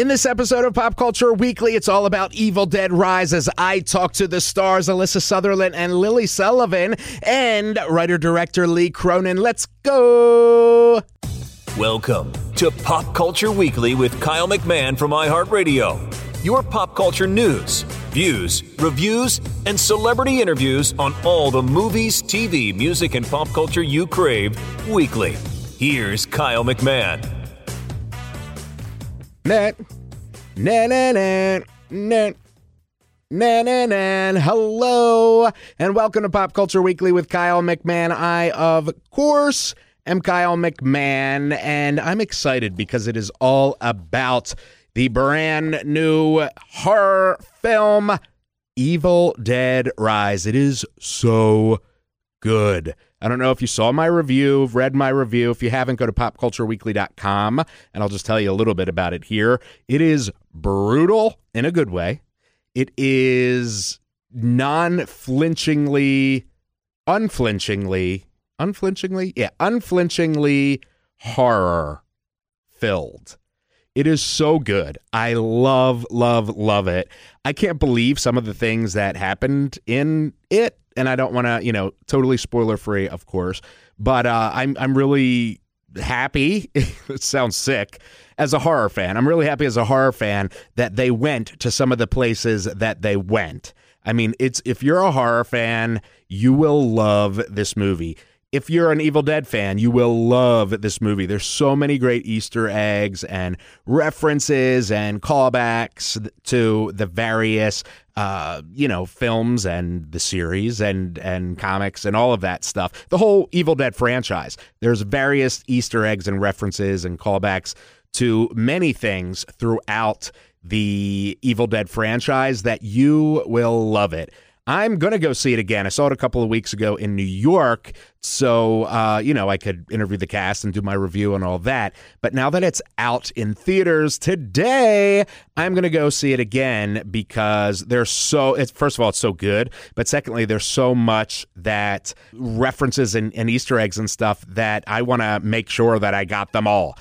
In this episode of Pop Culture Weekly, it's all about Evil Dead Rise as I talk to the stars Alyssa Sutherland and Lily Sullivan and writer-director Lee Cronin. Let's go! Welcome to Pop Culture Weekly with Kyle McMahon from iHeartRadio. Your pop culture news, views, reviews, and celebrity interviews on all the movies, TV, music, and pop culture you crave weekly. Here's Kyle McMahon. Hello, and welcome to Pop Culture Weekly with Kyle McMahon. I, of course, am Kyle McMahon, and I'm excited because it is all about the brand new horror film, Evil Dead Rise. It is so good. I don't know if you saw my review, read my review. If you haven't, go to popcultureweekly.com, and I'll just tell you a little bit about it here. It is brutal in a good way. It is unflinchingly horror-filled. It is so good. I love it. I can't believe some of the things that happened in it. And I don't want to, totally spoiler free, of course, but I'm really happy. It sounds sick as a horror fan. I'm really happy as a horror fan that they went to some of the places that they went. I mean, if you're a horror fan, you will love this movie. If you're an Evil Dead fan, you will love this movie. There's so many great Easter eggs and references and callbacks to the various, films and the series and comics and all of that stuff. The whole Evil Dead franchise. There's various Easter eggs and references and callbacks to many things throughout the Evil Dead franchise that you will love it. I'm going to go see it again. I saw it a couple of weeks ago in New York, so, I could interview the cast and do my review and all that. But now that it's out in theaters today, I'm going to go see it again because first of all, it's so good. But secondly, there's so much that references and Easter eggs and stuff that I want to make sure that I got them all,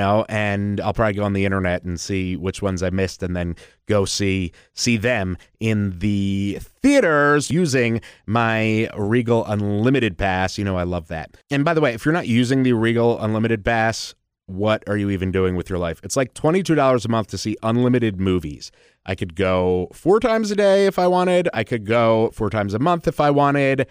and I'll probably go on the internet and see which ones I missed and then go see them in the theaters using my Regal Unlimited Pass. I love that. And by the way, if you're not using the Regal Unlimited Pass, what are you even doing with your life? It's like $22 a month to see unlimited movies. I could go 4 times a day if I wanted. I could go 4 times a month if I wanted.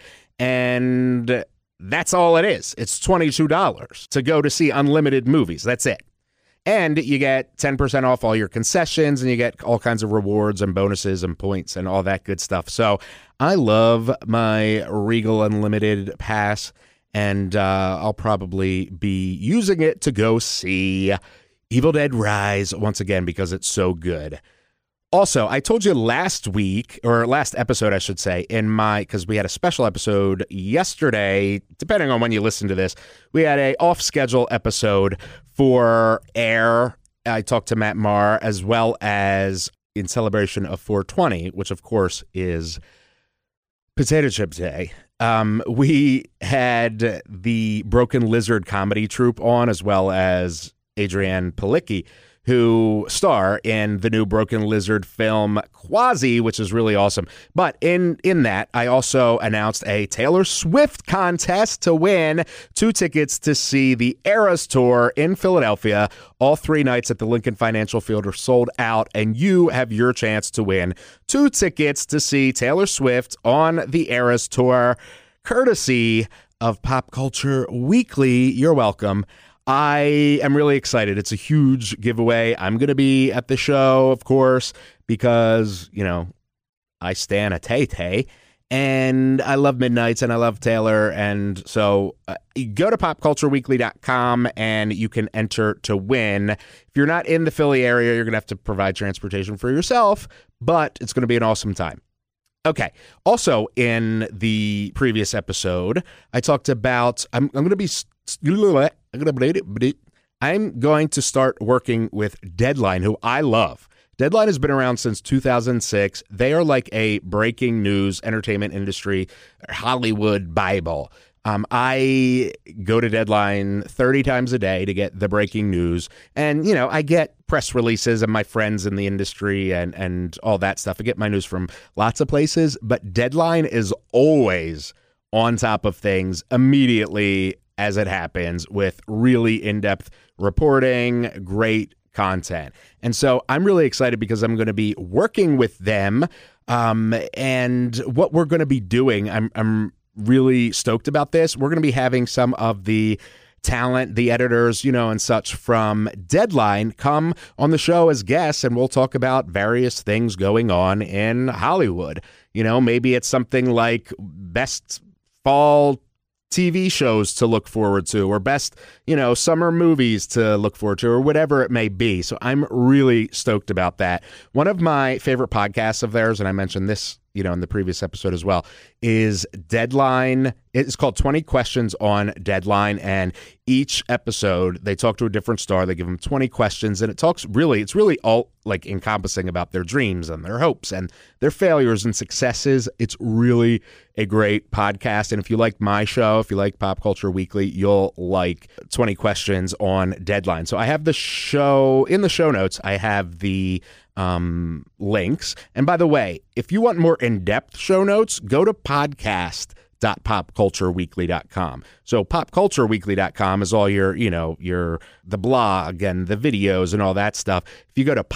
And that's all it is. It's $22 to go to see unlimited movies. That's it. And you get 10% off all your concessions, and you get all kinds of rewards and bonuses and points and all that good stuff. So I love my Regal Unlimited Pass, and I'll probably be using it to go see Evil Dead Rise once again because it's so good. Also, I told you last episode, I should say, because we had a special episode yesterday, depending on when you listen to this, we had a off-schedule episode for air. I talked to Matt Marr, as well as in celebration of 420, which of course is Potato Chip Day. We had the Broken Lizard comedy troupe on, as well as Adrienne Palicki, who star in the new Broken Lizard film Quasi, which is really awesome. But in that, I also announced a Taylor Swift contest to win 2 tickets to see the Eras Tour in Philadelphia. All 3 nights at the Lincoln Financial Field are sold out, and you have your chance to win 2 tickets to see Taylor Swift on the Eras Tour, courtesy of Pop Culture Weekly. You're welcome. I am really excited. It's a huge giveaway. I'm going to be at the show, of course, because, I stan a Tay-Tay, and I love Midnights, and I love Taylor, and so go to popcultureweekly.com, and you can enter to win. If you're not in the Philly area, you're going to have to provide transportation for yourself, but it's going to be an awesome time. Okay. Also, in the previous episode, I talked about I'm going to start working with Deadline, who I love. Deadline has been around since 2006. They are like a breaking news entertainment industry Hollywood Bible. I go to Deadline 30 times a day to get the breaking news. And, you know, I get press releases and my friends in the industry and all that stuff. I get my news from lots of places, but Deadline is always on top of things immediately as it happens with really in-depth reporting, great content. And so I'm really excited because I'm going to be working with them. And what we're going to be doing, I'm really stoked about this. We're going to be having some of the talent, the editors, you know, and such from Deadline come on the show as guests, and we'll talk about various things going on in Hollywood. You know, maybe it's something like best fall TV shows to look forward to, or best, you know, summer movies to look forward to, or whatever it may be. So I'm really stoked about that. One of my favorite podcasts of theirs, and I mentioned this, you know, in the previous episode as well, is Deadline. It's called 20 Questions on Deadline, and each episode they talk to a different star. They give them 20 questions, and it's really all like encompassing about their dreams and their hopes and their failures and successes. It's really a great podcast, and if you like my show, if you like Pop Culture Weekly, you'll like 20 Questions on Deadline. So I have the show in the show notes. I have the links. And by the way, if you want more in-depth show notes, go to podcast.popcultureweekly.com. So popcultureweekly.com is all your, you know, the blog and the videos and all that stuff. If you go to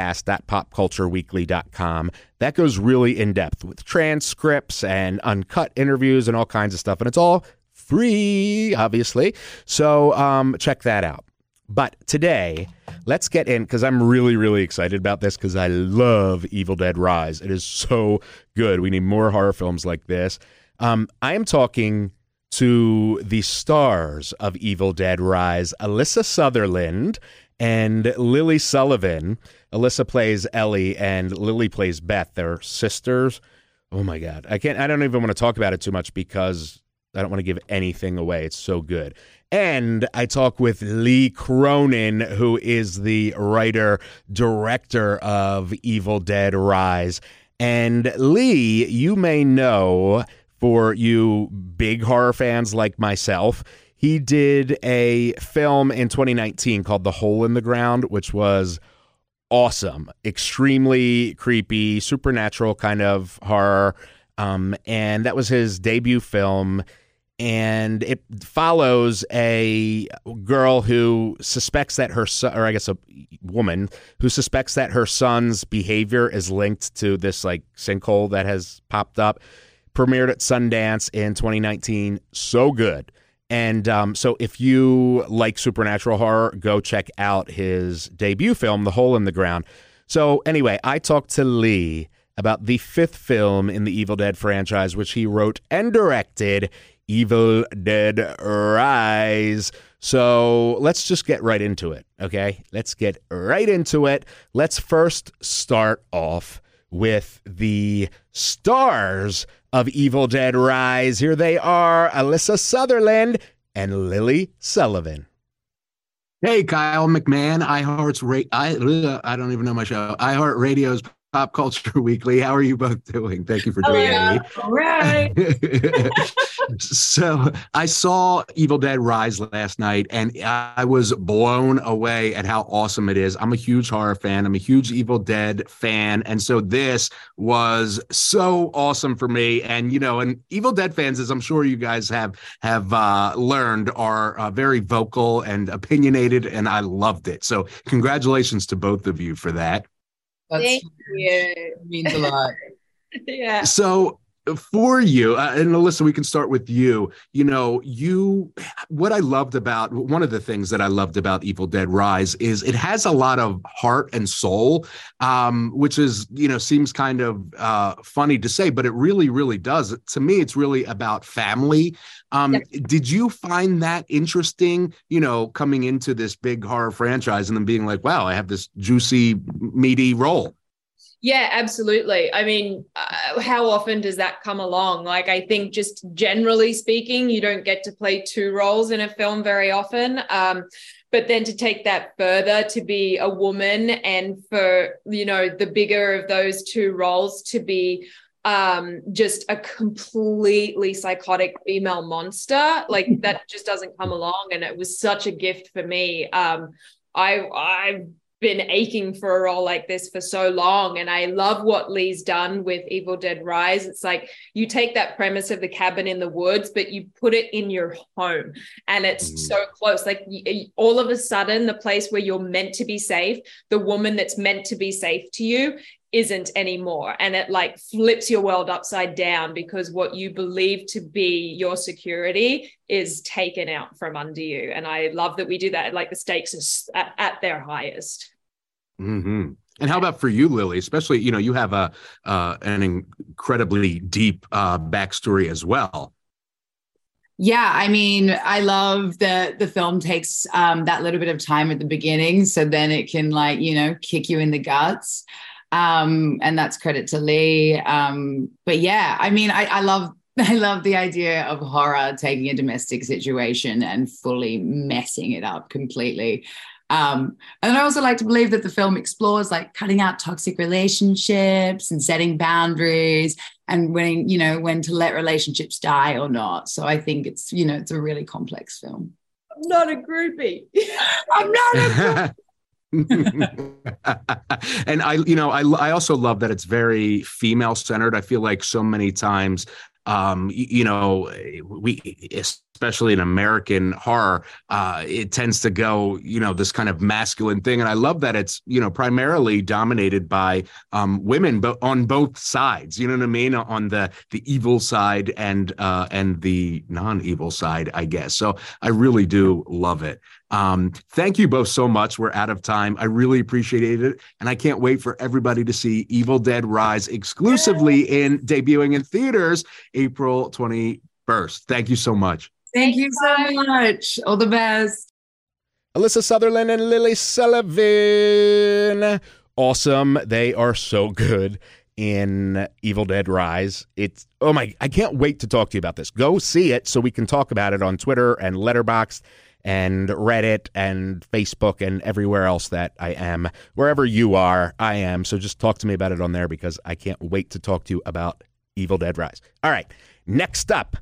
podcast.popcultureweekly.com, that goes really in-depth with transcripts and uncut interviews and all kinds of stuff. And it's all free, obviously. So check that out. But today, let's get in, because I'm really, really excited about this, because I love Evil Dead Rise. It is so good. We need more horror films like this. I am talking to the stars of Evil Dead Rise, Alyssa Sutherland and Lily Sullivan. Alyssa plays Ellie and Lily plays Beth. They're sisters. Oh my God. I don't even want to talk about it too much because I don't want to give anything away. It's so good. And I talk with Lee Cronin, who is the writer, director of Evil Dead Rise. And Lee, you may know, for you big horror fans like myself, he did a film in 2019 called The Hole in the Ground, which was awesome, extremely creepy, supernatural kind of horror. And that was his debut film. And it follows a girl who suspects that her son, or I guess a woman who suspects that her son's behavior is linked to this like sinkhole that has popped up. Premiered at Sundance in 2019. So good. And so if you like supernatural horror, go check out his debut film, The Hole in the Ground. So anyway, I talked to Lee about the fifth film in the Evil Dead franchise, which he wrote and directed, Evil Dead Rise. So let's just get right into it, okay? Let's get right into it. Let's first start off with the stars of Evil Dead Rise. Here they are, Alyssa Sutherland and Lily Sullivan. Hey, Kyle McMahon, I don't even know my show. iHeartRadio's Pop Culture Weekly. How are you both doing? Thank you for joining me. All right. So I saw Evil Dead Rise last night, and I was blown away at how awesome it is. I'm a huge horror fan. I'm a huge Evil Dead fan. And so this was so awesome for me. And, you know, and Evil Dead fans, as I'm sure you guys have learned, are very vocal and opinionated, and I loved it. So congratulations to both of you for that. Thank you. Means a lot. Yeah. So for you, and Alyssa, we can start with you. You know, one of the things that I loved about Evil Dead Rise is it has a lot of heart and soul, which is, you know, seems kind of funny to say, but it really, really does. To me, it's really about family. Did you find that interesting, you know, coming into this big horror franchise and then being like, wow, I have this juicy, meaty role? Yeah, absolutely. I mean, how often does that come along? Like, I think just generally speaking, you don't get to play two roles in a film very often. But then to take that further, to be a woman and for, you know, the bigger of those two roles to be just a completely psychotic female monster. Like that just doesn't come along. And it was such a gift for me. I've been aching for a role like this for so long, and I love what Lee's done with Evil Dead Rise. It's like you take that premise of the cabin in the woods, but you put it in your home, and it's so close. Like all of a sudden, the place where you're meant to be safe, the woman that's meant to be safe to you isn't anymore, and it like flips your world upside down, because what you believe to be your security is taken out from under you. And I love that we do that. Like the stakes are at their highest. Mm-hmm. And how about for you, Lily? Especially, you have an incredibly deep backstory as well. Yeah, I mean, I love that the film takes that little bit of time at the beginning, so then it can kick you in the guts. And that's credit to Lee. But yeah, I mean, I love the idea of horror taking a domestic situation and fully messing it up completely. And I also like to believe that the film explores like cutting out toxic relationships and setting boundaries and when to let relationships die or not. So I think it's a really complex film. I'm not a groupie. I'm not a groupie. And I also love that it's very female centered. I feel like so many times, we, especially in American horror, it tends to go, this kind of masculine thing. And I love that it's, primarily dominated by women, but on both sides, you know what I mean? On the evil side and the non-evil side, I guess. So I really do love it. Thank you both so much. We're out of time. I really appreciate it. And I can't wait for everybody to see Evil Dead Rise exclusively debuting in theaters April 21st. Thank you so much. Thank you so much. All the best. Alyssa Sutherland and Lily Sullivan. Awesome. They are so good in Evil Dead Rise. I can't wait to talk to you about this. Go see it so we can talk about it on Twitter and Letterboxd and Reddit and Facebook and everywhere else that I am. Wherever you are, I am. So just talk to me about it on there, because I can't wait to talk to you about Evil Dead Rise. All right. Next up,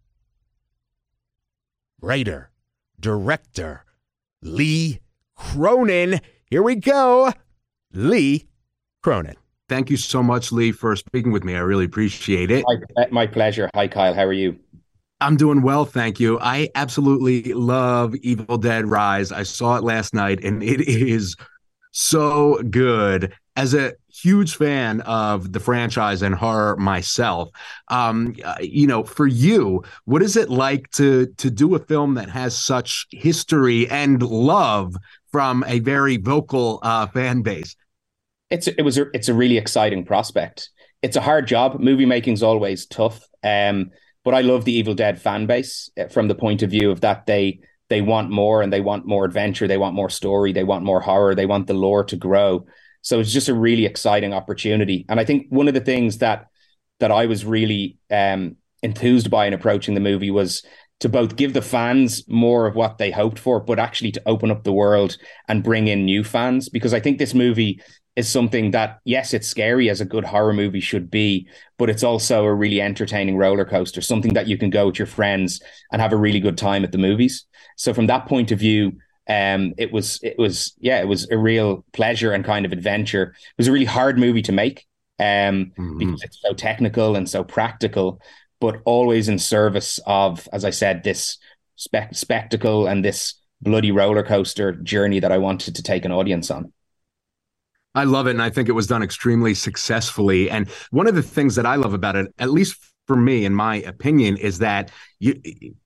writer, director, Lee Cronin. Here we go. Lee Cronin. Thank you so much, Lee, for speaking with me. I really appreciate it. My pleasure. Hi, Kyle. How are you? I'm doing well, thank you. I absolutely love Evil Dead Rise. I saw it last night, and it is so good. As a huge fan of the franchise and horror myself, for you, what is it like to do a film that has such history and love from a very vocal fan base? It's a really exciting prospect. It's a hard job. Movie making's always tough. But I love the Evil Dead fan base from the point of view of that they want more, and they want more adventure. They want more story. They want more horror. They want the lore to grow. So it's just a really exciting opportunity. And I think one of the things that I was really enthused by in approaching the movie was to both give the fans more of what they hoped for, but actually to open up the world and bring in new fans. Because I think this movie is something that, yes, it's scary as a good horror movie should be, but it's also a really entertaining roller coaster, something that you can go with your friends and have a really good time at the movies. So from that point of view, it was a real pleasure and kind of adventure. It was a really hard movie to make because it's so technical and so practical, but always in service of, as I said, this spectacle and this bloody roller coaster journey that I wanted to take an audience on. I love it, and I think it was done extremely successfly. And one of the things that I love about it, at least for me, in my opinion, is that you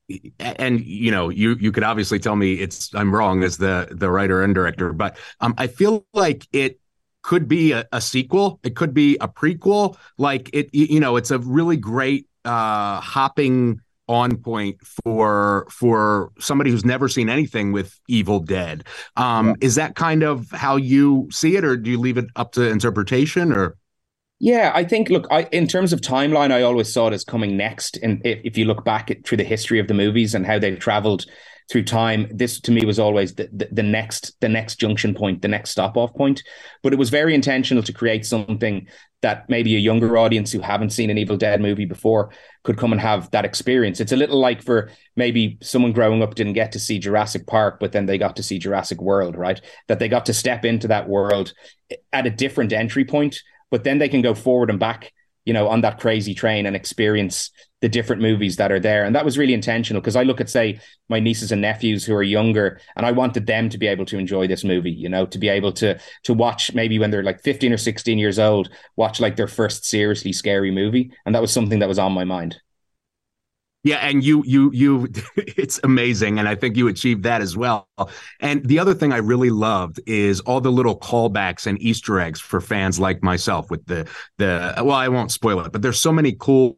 could obviously tell me I'm wrong as the writer and director, but I feel like it could be a sequel, it could be a prequel. Like it's a really great hopping on point for somebody who's never seen anything with Evil Dead. Is that kind of how you see it, or do you leave it up to interpretation? Or yeah, I think, look, in terms of timeline, I always saw it as coming next. And if you look back through the history of the movies and how they've traveled through time. This to me was always the next junction point, the next stop off point. But it was very intentional to create something that maybe a younger audience who haven't seen an Evil Dead movie before could come and have that experience. It's a little like for maybe someone growing up didn't get to see Jurassic Park, but then they got to see Jurassic World, right? That they got to step into that world at a different entry point, but then they can go forward and back, on that crazy train and experience the different movies that are there. And that was really intentional, because I look at, say, my nieces and nephews who are younger, and I wanted them to be able to enjoy this movie, to be able to watch, maybe when they're like 15 or 16 years old, watch like their first seriously scary movie. And that was something that was on my mind. Yeah, and you, it's amazing, and I think you achieved that as well. And the other thing I really loved is all the little callbacks and Easter eggs for fans like myself. With the well, I won't spoil it, but there's so many cool,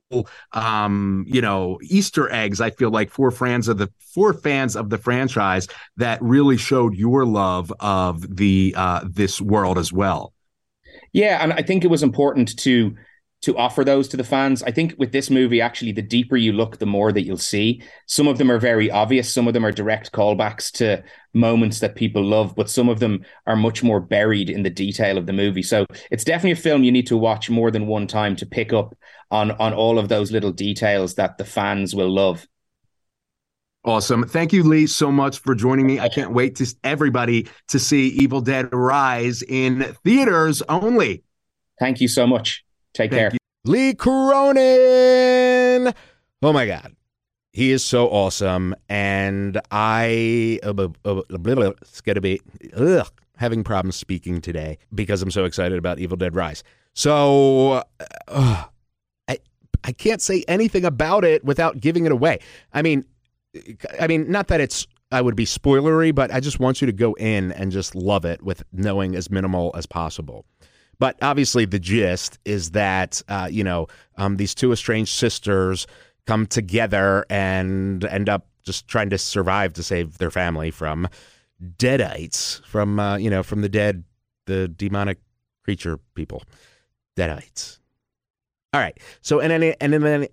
Easter eggs. I feel like for fans of the franchise that really showed your love of the this world as well. Yeah, and I think it was important to offer those to the fans. I think with this movie, actually, the deeper you look, the more that you'll see. Some of them are very obvious. Some of them are direct callbacks to moments that people love, but some of them are much more buried in the detail of the movie. So it's definitely a film you need to watch more than one time to pick up on all of those little details that the fans will love. Awesome. Thank you, Lee, so much for joining me. I can't wait to everybody to see Evil Dead Rise in theaters only. Thank you so much. Take care. Lee Cronin. Oh my God. He is so awesome. And I it's going to be having problems speaking today because I'm so excited about Evil Dead Rise. So I can't say anything about it without giving it away. I mean, not that I would be spoilery, but I just want you to go in and just love it with knowing as minimal as possible. But obviously the gist is that, these two estranged sisters come together and end up just trying to survive to save their family from deadites, from the dead, the demonic creature people, deadites. All right. So, and then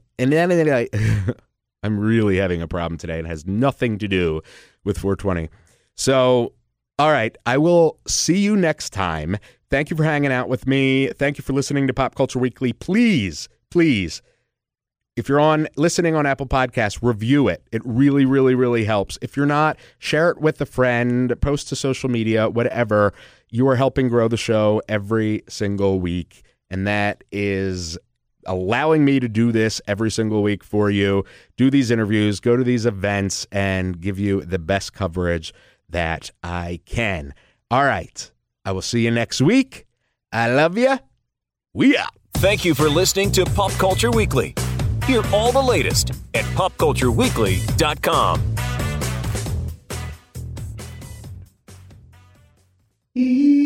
I'm really having a problem today. It has nothing to do with 420. So, all right. I will see you next time. Thank you for hanging out with me. Thank you for listening to Pop Culture Weekly. Please, if you're listening on Apple Podcasts, review it. It really, really, really helps. If you're not, share it with a friend, post to social media, whatever. You are helping grow the show every single week. And that is allowing me to do this every single week for you, do these interviews, go to these events, and give you the best coverage that I can. All right. I will see you next week. I love you. We out. Thank you for listening to Pop Culture Weekly. Hear all the latest at popcultureweekly.com.